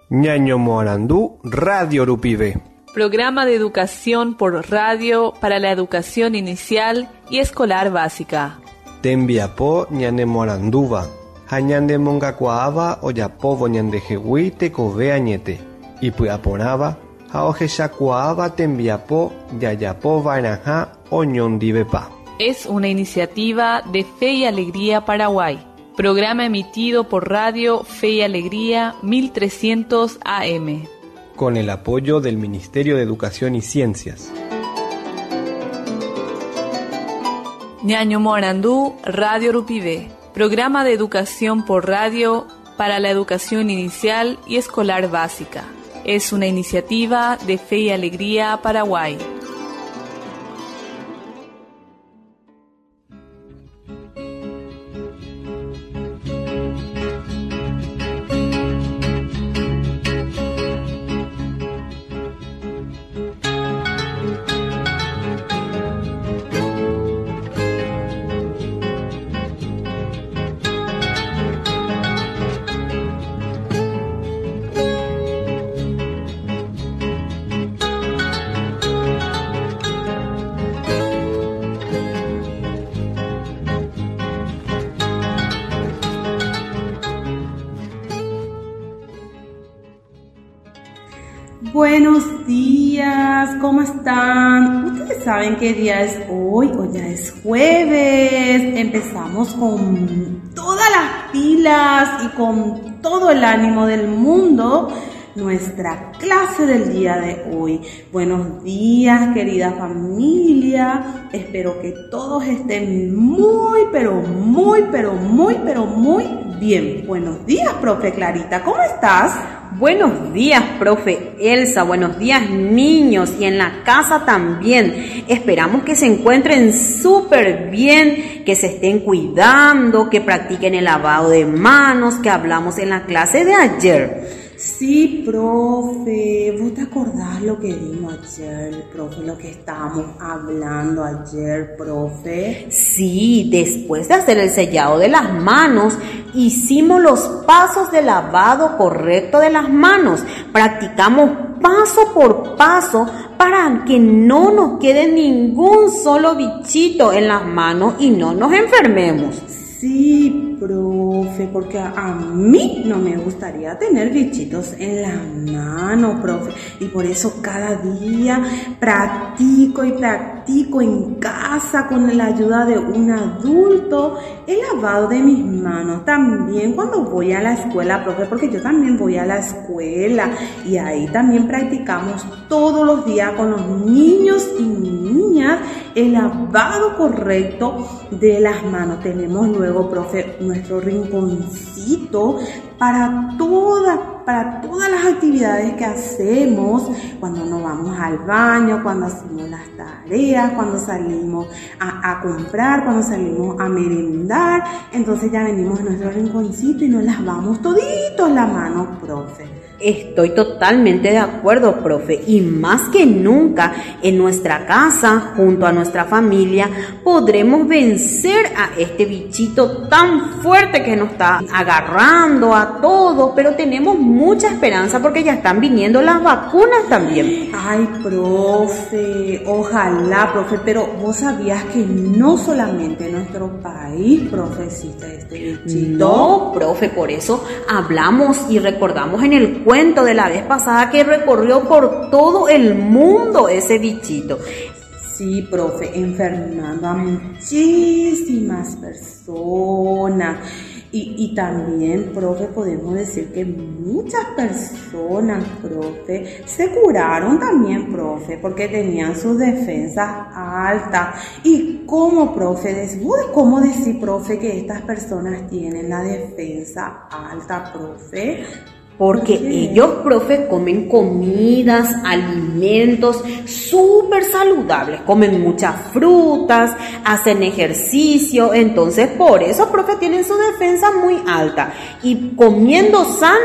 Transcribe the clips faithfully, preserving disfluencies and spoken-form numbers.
Ñaño Morandú, Radio Rupivé. Programa de educación por radio para la educación inicial y escolar básica. Tembiapó ñane Moranduva. Hañande mongacuaaba oyapovo ñande jehui tekove añete. Y puyaporaba, haojeshacuaaba tembiapó yayapo varajá oñondivepa. Es una iniciativa de Fe y Alegría Paraguay. Programa emitido por Radio Fe y Alegría mil trescientos A M. Con el apoyo del Ministerio de Educación y Ciencias. Ñaño Morandú, Radio Rupivé. Programa de educación por radio para la educación inicial y escolar básica. Es una iniciativa de Fe y Alegría Paraguay. Buenos días, ¿cómo están? Ustedes saben qué día es hoy, hoy ya es jueves. Empezamos con todas las pilas y con todo el ánimo del mundo nuestra clase del día de hoy. Buenos días, querida familia. Espero que todos estén muy, pero muy, pero muy, pero muy bien. Buenos días, profe Clarita, ¿cómo estás? Buenos días, profe Elsa, buenos días niños y en la casa también. Esperamos que se encuentren súper bien, que se estén cuidando, que practiquen el lavado de manos que hablamos en la clase de ayer. Sí, profe, ¿vos te acordás lo que vimos ayer, profe? Lo que estábamos hablando ayer, profe. Sí, después de hacer el sellado de las manos, hicimos los pasos de lavado correcto de las manos. Practicamos paso por paso para que no nos quede ningún solo bichito en las manos y no nos enfermemos. Sí, profe, porque a, a mí no me gustaría tener bichitos en la mano, profe. Y por eso cada día practico y practico en casa con la ayuda de un adulto el lavado de mis manos. También cuando voy a la escuela, profe, porque yo también voy a la escuela y ahí también practicamos todos los días con los niños y niñas el lavado correcto de las manos. Tenemos luego, profe, nuestro rinconcito para todas, para todas las actividades que hacemos cuando nos vamos al baño, cuando hacemos las tareas, cuando salimos a, a comprar, cuando salimos a merendar. Entonces ya venimos a nuestro rinconcito y nos lavamos toditos la mano, profe. Estoy totalmente de acuerdo, profe, y más que nunca en nuestra casa, junto a nuestra familia, podremos vencer a este bichito tan fuerte que nos está agarrando a todos, pero tenemos mucha esperanza porque ya están viniendo las vacunas también. Ay, profe, ojalá, profe, pero vos sabías que no solamente en nuestro país, profe, existe este bichito. No, profe, por eso hablamos y recordamos en el cuento cuento de la vez pasada que recorrió por todo el mundo ese bichito. Sí, profe, enfermando a muchísimas personas. Y, y también, profe, podemos decir que muchas personas, profe, se curaron también, profe, porque tenían sus defensas altas. ¿Y cómo, profe? ¿Cómo decir, profe, que estas personas tienen la defensa alta, profe? Porque ellos, profe, comen comidas, alimentos súper saludables, comen muchas frutas, hacen ejercicio, entonces por eso, profe, tienen su defensa muy alta. Y comiendo sano,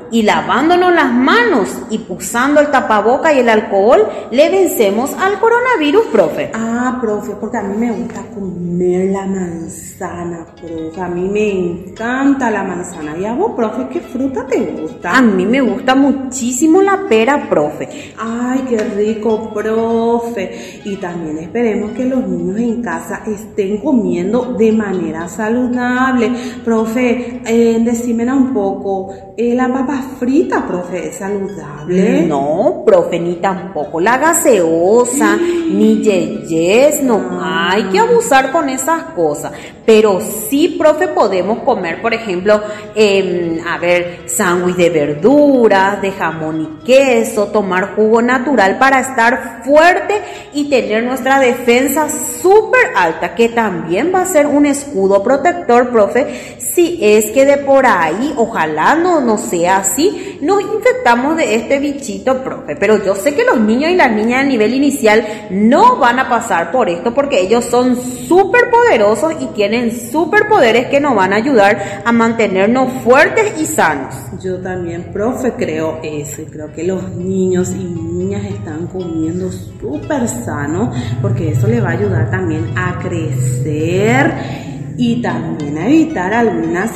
y lavándonos las manos y usando el tapaboca y el alcohol, le vencemos al coronavirus, profe. Ah, profe, porque a mí me gusta comer la manzana, profe. A mí me encanta la manzana. ¿Y a vos, profe, qué fruta te gusta? A mí me gusta muchísimo la pera, profe. Ay, qué rico, profe. Y también esperemos que los niños en casa estén comiendo de manera saludable. Profe, eh, decímela un poco, eh, ¿la papa frita, profe, es saludable? No, profe, ni tampoco la gaseosa, mm. ni yeyes, no ah. hay que abusar con esas cosas. Pero sí, profe, podemos comer, por ejemplo, eh, a ver, sándwich de verduras, de jamón y queso, tomar jugo natural para estar fuerte y tener nuestra defensa súper alta, que también va a ser un escudo protector, profe, si es que de por ahí, ojalá no, no sea así, nos infectamos de este bichito, profe. Pero yo sé que los niños y las niñas a nivel inicial no van a pasar por esto porque ellos son súper poderosos y tienen superpoderes que nos van a ayudar a mantenernos fuertes y sanos. Yo también, profe, creo eso. Creo que los niños y niñas están comiendo súper sano porque eso le va a ayudar también a crecer y también a evitar algunas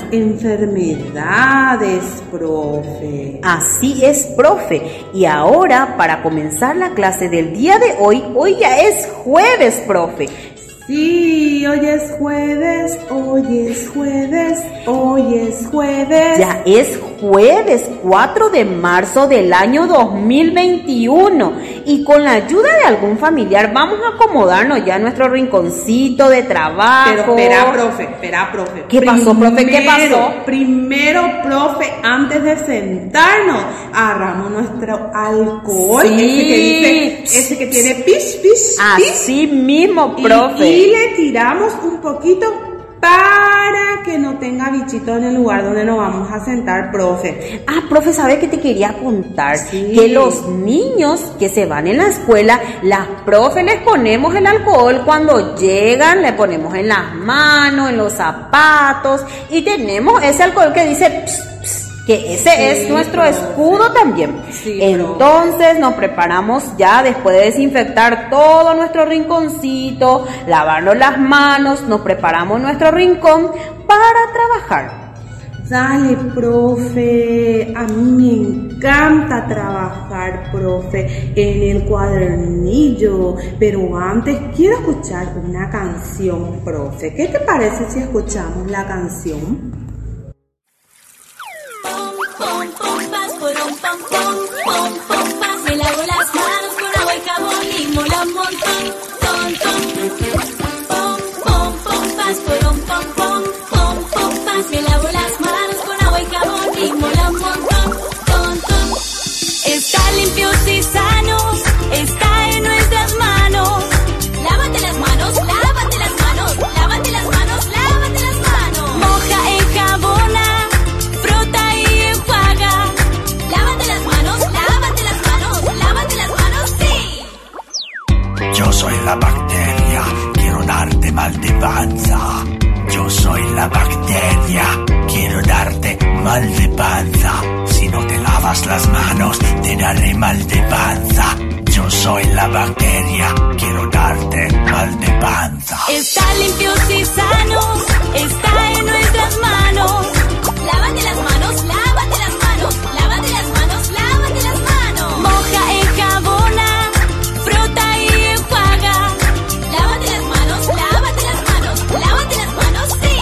enfermedades, profe. Así es, profe. Y ahora, para comenzar la clase del día de hoy, hoy ya es jueves, profe. Sí, hoy es jueves, hoy es jueves, hoy es jueves. Ya es jueves cuatro de marzo del año dos mil veintiuno y con la ayuda de algún familiar vamos a acomodarnos ya en nuestro rinconcito de trabajo. Pero espera, profe, espera, profe. ¿Qué primero, pasó, profe? ¿Qué pasó? Primero, profe, antes de sentarnos, agarramos nuestro alcohol, sí. ese que dice, ese que tiene pis, pis, Así pis, mismo, profe. Y, y le tiramos un poquito para que no tenga bichito en el lugar donde nos vamos a sentar, profe. Ah, profe, ¿sabe qué te quería contar? Sí. Que los niños que se van en la escuela, las profe les ponemos el alcohol cuando llegan, le ponemos en las manos, en los zapatos y tenemos ese alcohol que dice pss, pss, que ese sí, es nuestro profe. escudo también. Sí, Entonces profe. nos preparamos ya después de desinfectar todo nuestro rinconcito, lavarnos las manos, nos preparamos nuestro rincón para trabajar. Dale, profe, a mí me encanta trabajar, profe, en el cuadernillo, pero antes quiero escuchar una canción, profe. ¿Qué te parece si escuchamos la canción? Pom, pom, pas, porom, pom, pom, pom, pom, pas. Me lavo las manos con agua y jabón y mola un montón, ton, ton. Pom, pom, pom, pas, porom, pom, pom, pom, pom, pas. Me lavo las manos con agua y jabón y mola un montón, ton, ton. Estar limpios y sanos está en nuestras manos. Lávate las manos, lávate las manos, lávate las manos, lávate las manos. Moja, enjabona, frota y enjuaga. Lávate las manos, lávate las manos, lávate las manos, sí. Yo soy la bacteria, quiero darte mal de panza. Yo soy la bacteria, quiero darte mal de panza. Si no te lavas las manos, te daré mal de panza. Yo soy la bacteria, quiero darte mal de panza. Estar limpios y sanos está en nuestras manos. Lávate las manos, lávate las manos, lávate las manos, lávate las manos. Moja, enjabona, frota y enjuaga. Lávate las manos, lávate las manos, lávate las manos, sí.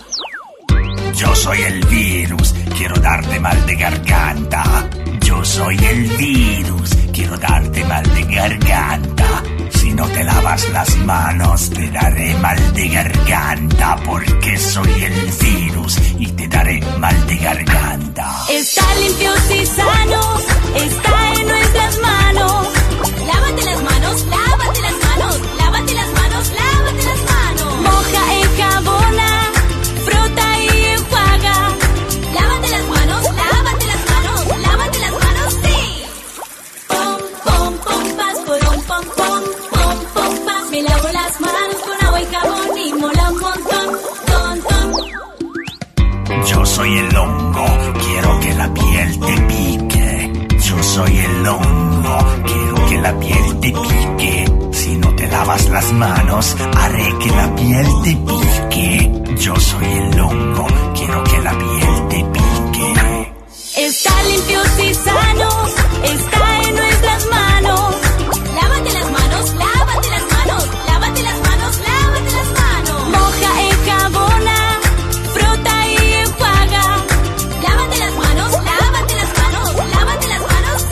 Yo soy el virus, quiero darte mal de garganta. Yo soy el virus, quiero darte mal de garganta. Si no te lavas las manos, te daré mal de garganta, porque soy el virus y te daré mal de garganta. Estar limpios y sanos está en nuestras manos. Lávate las manos, lávate las manos, lávate las manos, lávate las manos. Moja, enjabona, frota y enjuaga. Lávate las manos, lávate las manos, lávate las manos, sí. Pom, pom, pom, pas, porom, pom, pom, pom, pom, pas. Me lavo las manos con agua y jabón y mola un montón, ton, ton. Yo soy el hongo, quiero que la piel te pique. Yo soy el hongo, quiero que la piel te pique. Si no te lavas las manos, haré que la piel te pique. Yo soy el hongo, quiero que la piel te pique. Estar limpios y sanos está en nuestras manos. Lávate las manos, lávate las manos, lávate las manos, lávate las manos. Moja, enjabona, frota y enjuaga. Lávate las manos, lávate las manos, lávate las manos,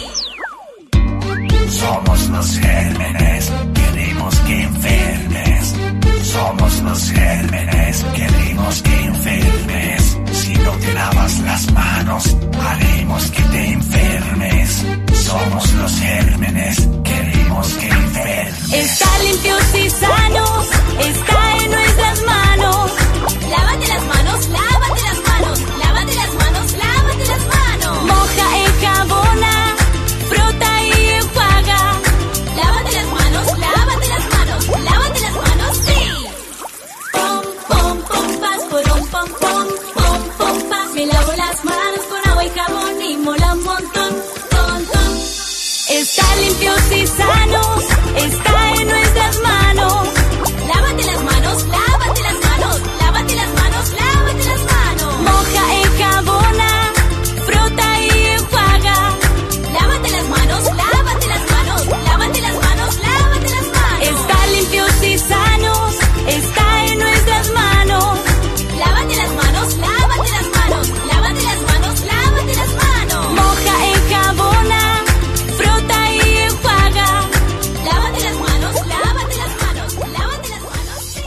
sí. Somos los gérmenes, queremos que enfermes. Somos los gérmenes, queremos que enfermes. Si no te lavas las manos, haremos que te enfermes. Somos los gérmenes, queremos que enfermes. Estar limpios y sanos está en nuestras manos. Lávate las manos, lávate las manos, lávate las manos, lávate las manos. Moja, enjabona, frota y enjuaga. Lávate las manos, lávate las manos, lávate las manos, sí. Pom, pom, pom, pas, porón, pom, pom, pom, pom, pas. Me lavo las manos con agua y jabón y mola un montón, ton, ton. Estar limpios y sanos está en nuestras manos. Lávate las manos, lávate las manos, lávate las manos, lávate las manos. Moja, enjabona, frota y enjuaga. Lávate las manos, lávate las manos, lávate las manos, lávate las manos. Estar limpios y sanos está en nuestras manos. Lávate las manos, lávate las manos, lávate las manos, lávate las manos. Moja, enjabona, frota y enjuaga. Lávate las manos, lávate las manos, lávate las manos, sí.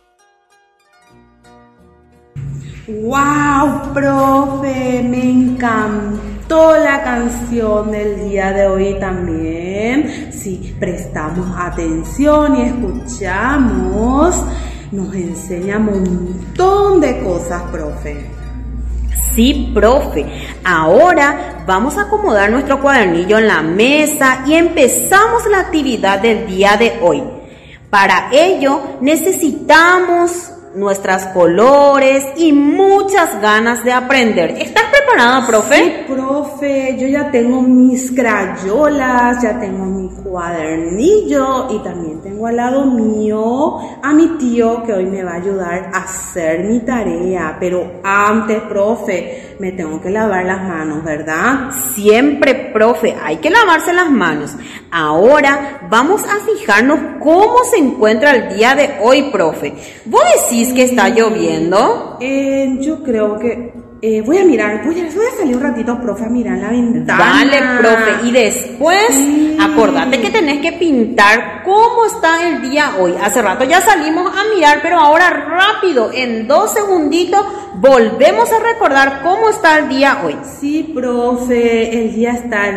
¡Wow, profe! Me encantó la canción del día de hoy también. Si prestamos atención y escuchamos, nos enseña un montón de cosas, profe. Sí, profe. Ahora vamos a acomodar nuestro cuadernillo en la mesa y empezamos la actividad del día de hoy. Para ello necesitamos nuestros colores y muchas ganas de aprender. ¿Estás preparada, profe? Sí, profe. Yo ya tengo mis crayolas, ya tengo mi cuadernillo y también tengo al lado mío a mi tío que hoy me va a ayudar a hacer mi tarea. Pero antes, profe, me tengo que lavar las manos, ¿verdad? Siempre, profe, hay que lavarse las manos. Ahora vamos a fijarnos cómo se encuentra el día de hoy, profe. ¿Vos decís que está lloviendo? Eh, yo creo que... Eh, voy a mirar, voy a, voy a salir un ratito, profe, a mirar la ventana. Dale, profe, y después Sí. acordate que tenés que pintar cómo está el día hoy. Hace rato ya salimos a mirar, pero ahora rápido, en dos segunditos, volvemos a recordar cómo está el día hoy. Sí, profe, el día está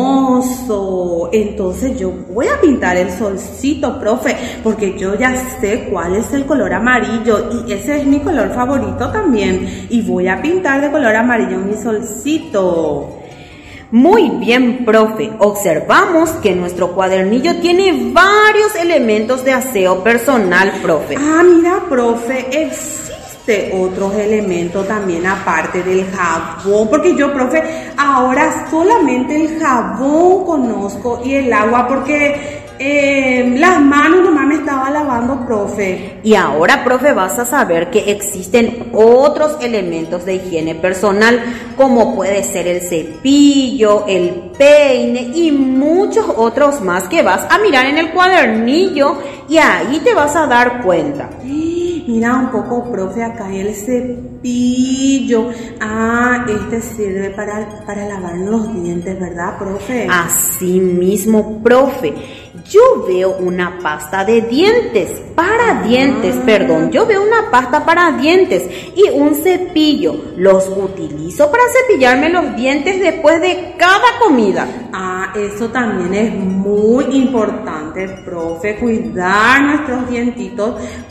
hermoso. Entonces yo voy a pintar el solcito, profe, porque yo ya sé cuál es el color amarillo y ese es mi color favorito también. Y voy a pintar de color amarillo mi solcito. Muy bien, profe. Observamos que nuestro cuadernillo tiene varios elementos de aseo personal, profe. Ah, mira, profe, existe otros elementos también aparte del jabón, porque yo, profe, ahora solamente el jabón conozco y el agua, porque eh, las manos nomás me estaba lavando, profe. Y ahora, profe, vas a saber que existen otros elementos de higiene personal, como puede ser el cepillo, el peine y muchos otros más que vas a mirar en el cuadernillo y ahí te vas a dar cuenta. Mira un poco, profe, acá hay el cepillo. Ah, este sirve para, para lavar los dientes, ¿verdad, profe? Así mismo, profe. Yo veo una pasta de dientes, para ah. dientes, perdón. Yo veo una pasta para dientes y un cepillo. Los utilizo para cepillarme los dientes después de cada comida. Ah, eso también es muy importante, profe, cuidar nuestros dientitos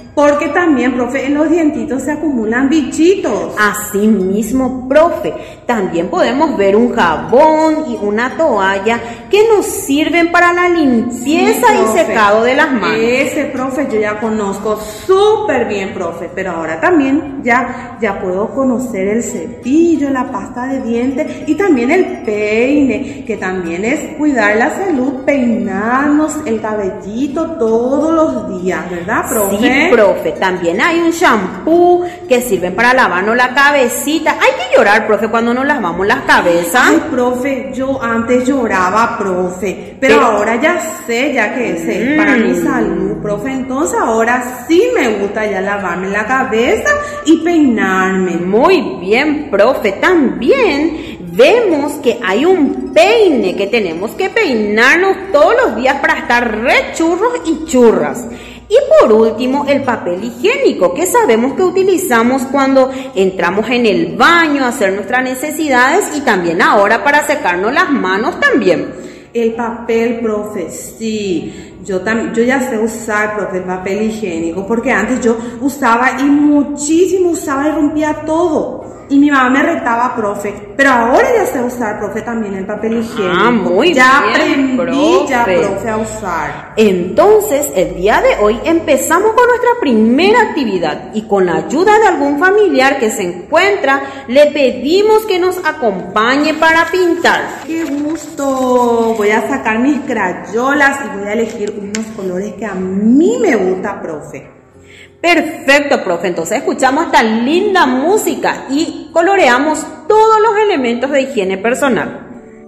Porque también, profe, en los dientitos se acumulan bichitos. Así mismo, profe, también podemos ver un jabón y una toalla que nos sirven para la limpieza sí, y secado de las manos. Ese, profe, yo ya conozco súper bien, profe, pero ahora también ya, ya puedo conocer el cepillo, la pasta de dientes y también el peine, que también es cuidar la salud, peinarnos el cabellito todos los días, ¿verdad, profe? Sí, profe, también hay un shampoo que sirven para lavarnos la cabecita. Hay que llorar, profe, cuando nos lavamos las cabezas. Ay, profe, yo antes lloraba, profe, pero, pero ahora ya sé, ya que es mmm. para mi salud, profe, entonces ahora sí me gusta ya lavarme la cabeza y peinarme. Muy bien, profe, también vemos que hay un peine que tenemos que peinarnos todos los días para estar re churros y churras. Y por último, el papel higiénico, que sabemos que utilizamos cuando entramos en el baño a hacer nuestras necesidades y también ahora para secarnos las manos también. El papel, profe, sí. Yo, tam, yo ya sé usar, profe, el papel higiénico, porque antes yo usaba y muchísimo usaba y rompía todo. Y mi mamá me retaba, profe, pero ahora ya sé usar, profe, también el papel higiénico. Ah, muy ya bien, aprendí, profe. ya, profe, a usar. Entonces, el día de hoy empezamos con nuestra primera actividad y con la ayuda de algún familiar que se encuentra, le pedimos que nos acompañe para pintar. ¡Qué gusto! Voy a sacar mis crayolas y voy a elegir unos colores que a mí me gusta, profe. Perfecto, profe. Entonces escuchamos esta linda música y coloreamos todos los elementos de higiene personal.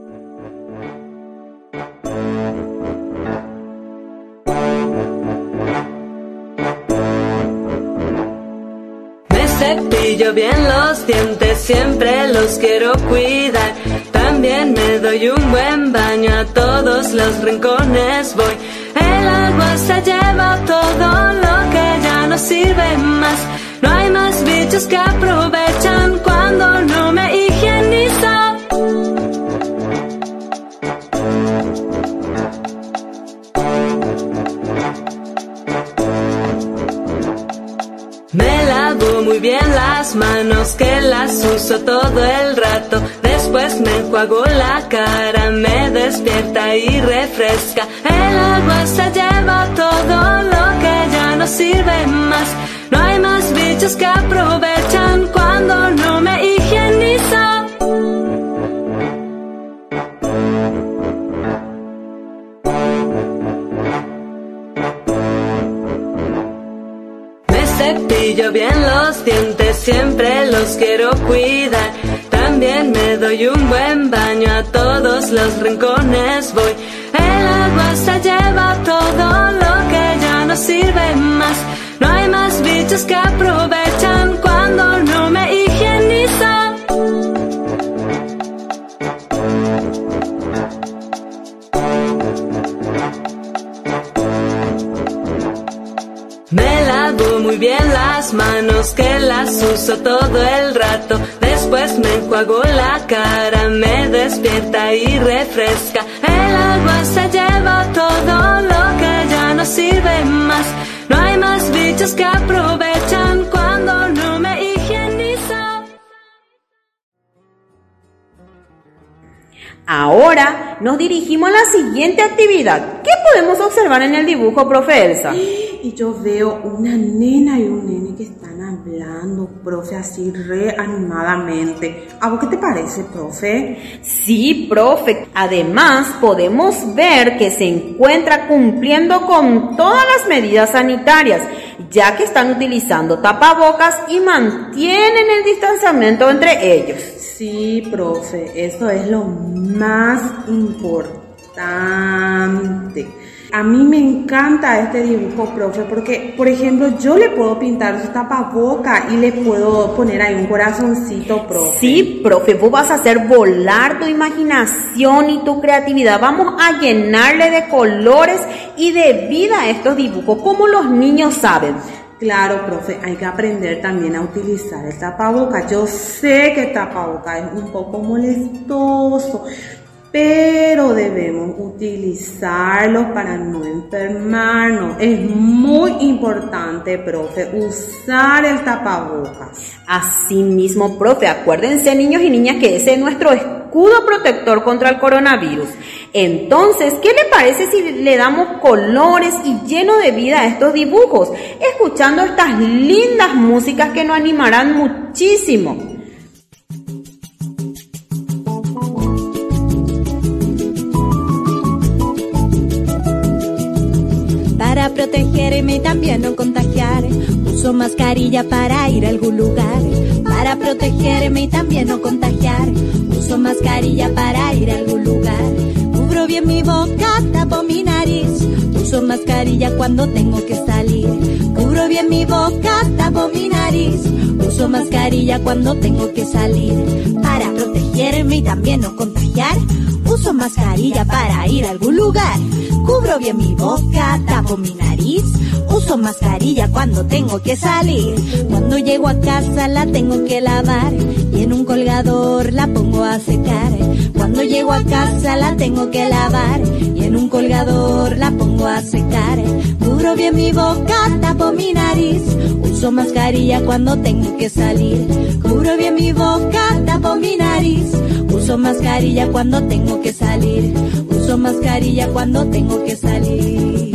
Me cepillo bien los dientes, siempre los quiero cuidar. También me doy un buen baño, a todos los rincones voy. El agua se lleva todo lo que ya no sirve más. No hay más bichos que aprovechan cuando no me higienizo. Me lavo muy bien las manos, que las uso todo el rato. Después me enjuago la cara, me despierta y refresca. El agua se lleva todo lo que ya no sirve más. No hay más bichos que aprovechan cuando no me higienizo. Me cepillo bien los dientes, siempre los quiero cuidar. También me doy un buen baño, a todos los rincones voy. El agua se lleva todo lo que ya no sirve más. No hay más bichos que aprovechan cuando no me higienizo. Me lavo muy bien las manos, que las uso todo el rato. Después me enjuago la cara, me despierta y refresca. El agua se lleva todo lo que ya no sirve más. No hay más bichos que aprovechan cuando no me higienizo. Ahora nos dirigimos a la siguiente actividad. ¿Qué podemos observar en el dibujo, profe Elsa? Y yo veo una nena y un nene que están hablando, profe, así re animadamente. ¿A vos qué te parece, profe? Sí, profe. Además, podemos ver que se encuentra cumpliendo con todas las medidas sanitarias, ya que están utilizando tapabocas y mantienen el distanciamiento entre ellos. Sí, profe, eso es lo más importante. A mí me encanta este dibujo, profe, porque, por ejemplo, yo le puedo pintar su tapaboca y le puedo poner ahí un corazoncito, profe. Sí, profe, vos vas a hacer volar tu imaginación y tu creatividad. Vamos a llenarle de colores y de vida a estos dibujos, como los niños saben. Claro, profe, hay que aprender también a utilizar el tapaboca. Yo sé que el tapaboca es un poco molestoso, pero debemos utilizarlos para no enfermarnos. Es muy importante, profe, usar el tapabocas. Así mismo, profe, acuérdense, niños y niñas, que ese es nuestro escudo protector contra el coronavirus. Entonces, ¿qué le parece si le damos colores y lleno de vida a estos dibujos, escuchando estas lindas músicas que nos animarán muchísimo? Para protegerme y también no contagiar, uso mascarilla para ir a algún lugar. Para protegerme y también no contagiar, uso mascarilla para ir a algún lugar. Cubro bien mi boca, tapo mi nariz, uso mascarilla cuando tengo que salir. Cubro bien mi boca, tapo mi nariz, uso mascarilla cuando tengo que salir. Para protegerme y también no contagiar, uso mascarilla para ir a algún lugar. Cubro bien mi boca, tapo mi nariz, uso mascarilla cuando tengo que salir. Cuando llego a casa la tengo que lavar y en un colgador la pongo a secar. Cuando llego a casa la tengo que lavar y en un colgador la pongo a secar. Cubro bien mi boca, tapo mi nariz, uso mascarilla cuando tengo que salir. Cubro bien mi boca, tapo mi nariz, uso mascarilla cuando tengo que salir. Uso mascarilla cuando tengo que salir.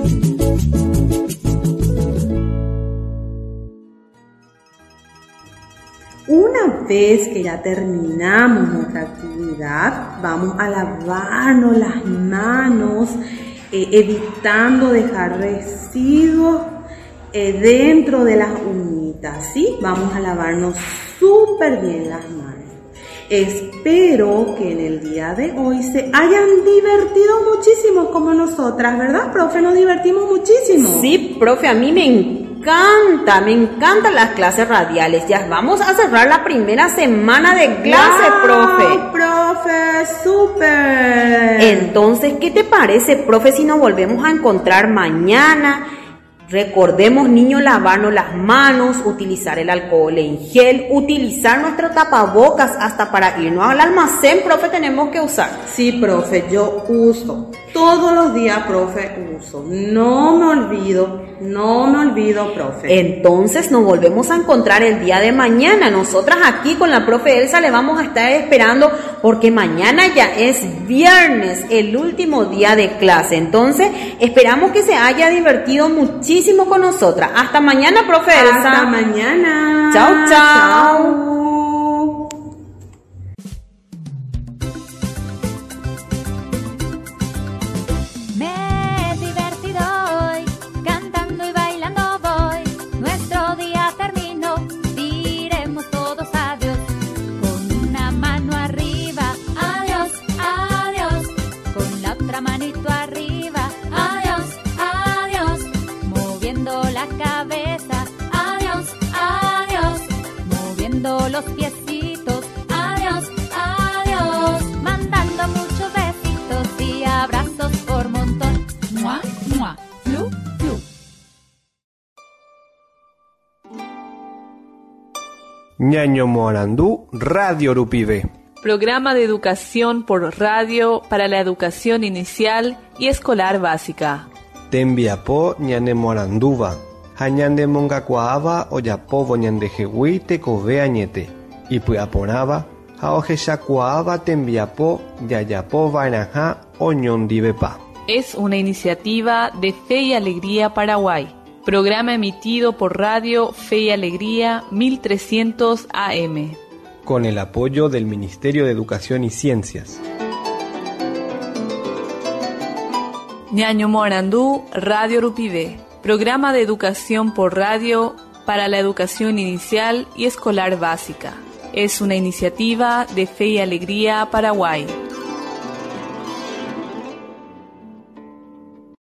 Una vez que ya terminamos nuestra actividad, vamos a lavarnos las manos, eh, evitando dejar residuos eh, dentro de las uñitas, ¿sí? Vamos a lavarnos súper bien las manos. Espero que en el día de hoy se hayan divertido muchísimo como nosotras, ¿verdad, profe? Nos divertimos muchísimo. Sí, profe, a mí me encanta, me encantan las clases radiales. Ya vamos a cerrar la primera semana de clase, wow, profe. profe, súper. Entonces, ¿qué te parece, profe, si nos volvemos a encontrar mañana? Recordemos, niños, lavarnos las manos, utilizar el alcohol en gel, utilizar nuestro tapabocas hasta para irnos al almacén, profe, tenemos que usar. Sí, profe, yo uso. Todos los días, profe, uso. No me olvido, no me olvido, profe. Entonces nos volvemos a encontrar el día de mañana. Nosotras aquí con la profe Elsa le vamos a estar esperando porque mañana ya es viernes, el último día de clase. Entonces esperamos que se haya divertido muchísimo con nosotras. Hasta mañana, profe Elsa. Hasta mañana. Chao, chao. Chao. Los piecitos, adiós, adiós, mandando muchos besitos y abrazos por montón. Mua, mua, flu, flu. Ñaño Morandú, Radio Rupivé. Programa de educación por radio para la educación inicial y escolar básica. Tembiapó ñane Moranduva. Hañande mongakuaava oyapovo ñandejegui tekove añete. Ipy'aporãva ha ohechakuaáva tembiapo jajapo va'erãha oñondivepa. Es una iniciativa de Fe y Alegría Paraguay. Programa emitido por Radio Fe y Alegría mil trescientos A M. Con el apoyo del Ministerio de Educación y Ciencias. Ñaño Morandú, Radio Rupivé. Programa de educación por radio para la educación inicial y escolar básica. Es una iniciativa de Fe y Alegría Paraguay.